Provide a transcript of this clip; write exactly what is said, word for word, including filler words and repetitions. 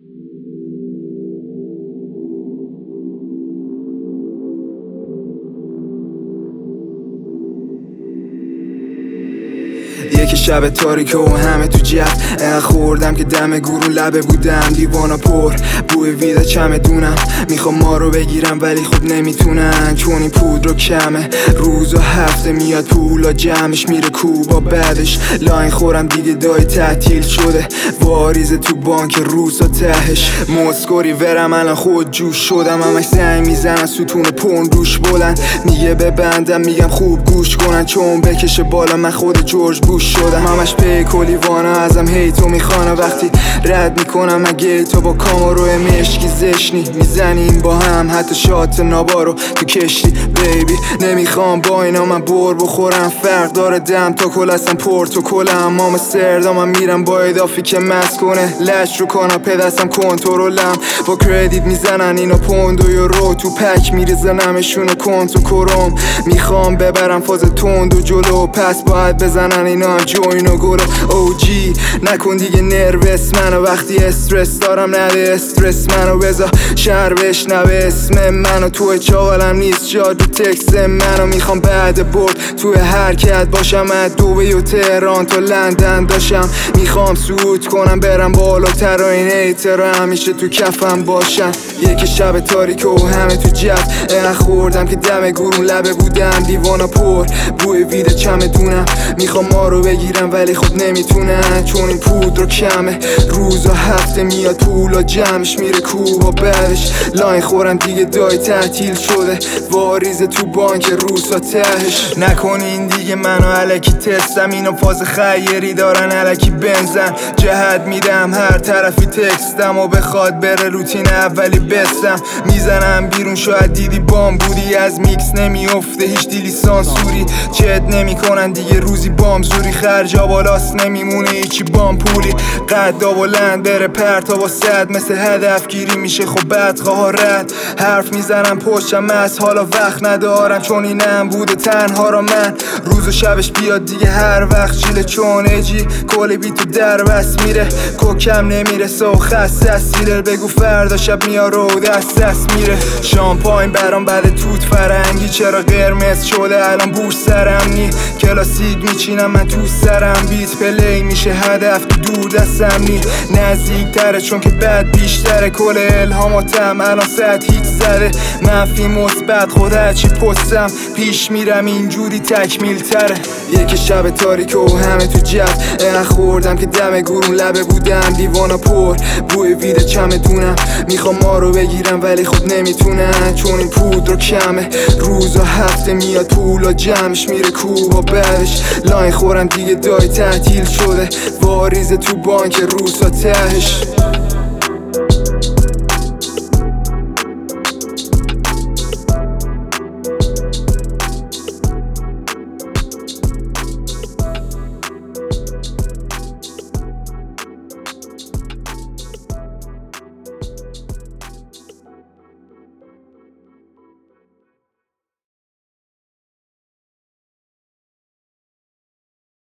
یکی شب تاریک و همه تو جد اینقدر خوردم که دم گورون لبه بودم دیوانا پر بوی ویده چمدونم میخوام ما رو بگیرم ولی خب نمیتونن چون این پودر رو کمه روز و هفته میاد پولا جمعش میره کوبا بعدش لاین خورم دیگه دای تعطیل شده واریزه تو بانک روزا تهش مسکوری ورم الان خود جوش شدم همش زنگ میزنن ستون پون روش بلند میگه ببندم میگم خوب گوش کنن چون بکشه بالا من خود جورج بوش شدم همش پی کلیوانا ازم هیتو میخوانه وقتی رد میکنم من گیتو با کاماروی مشکی زشنی میزنیم با هم حتی شات نابارو تو کشتی بیبی نمیخوام با اینا من بر بخورم فرق داره دم تا کل هستم پورتوکلم مام سردام من میرم با ادافی که مست کنه لش رو کاناپه دستم کنترولم با کردیت میزنن اینا پوند و یورو تو پک میریزنمشونو کنت و کرم میخوام ببرم فاز تند و جلو پس باید بزنن اینا هم جوین و گل او جی نکن دیگه نروس منو وقتی استرس دارم نده استرس منو بذار شهر بشنوه اسم منو توی چاقالم نیست جا دو تکس منو میخوام بعد برد توی حرکت باشم از دوبی و تهران تا لندن داشم میخوام سود کنم برم بالاتر و این ایترا همیشه تو کفم باشن یکی شب تاریک و همه تو جد اینقدر خوردم که دم گورون لبه بودم دیوانا پر بوی ویده چمدونم میخوام ما رو بگیرم ولی خب نمیتونن چون این پودر رو کمه روز و هفته میاد پولا جمعش میره کوبا بعدش لاین خورم دیگه دای تعطیل شده واریزه تو بانک روزا تهش نکنین دیگه منو علکی تستم اینو فاز خیری دارن علکی بنزن جهت میدم هر طرفی تکستم و بخواد بره روتین اولی بستم میزنم بیرون شاید دیدی بام بودی از میکس نمیافته هیچ دیلی سانسوری چت نمیکنن دیگه روزی بام زوری خرجا بالاست نمیمونه هیچی بام پولی قدا بلند بره پرتا با صد مثل هدف گیری میشه خب بدخواه رد حرف میزنم پشتم از حالا وقت ندارم چون اینم بوده تنها را من روز و شبش بیاد دیگه هر وقت چیله چون اجی کلی بی تو در بس میره کوکم نمیرسه و خسته از سیلر بگو فردا شب میاره و دست دست میره شامپاین برام بعد توت فرنگی چرا قرمز شده الان بوش سرم نی کلاسیک میچینم من تو سرم بیت پلی میشه هدف که دور دستم نی نزدیک تره چون که بد بیشتره کل الهاماتم الان صد هیچ زده منفی مثبت خود هرچی پستم پیش میرم اینجوری تکمیل تره یکی شب تاریک و همه تو جد اینقدر خوردم که دم گورون لبه بودم دیوانا پر بوی ویده چمدونم میخوام ما رو بگیرم ولی خب نمیتونن چون این پودر رو کمه روز و هفته میاد پولا جمعش میره کوبا بعدش لاین خورم دیگه دای تعطیل شده واریزه تو بانک روزا تهش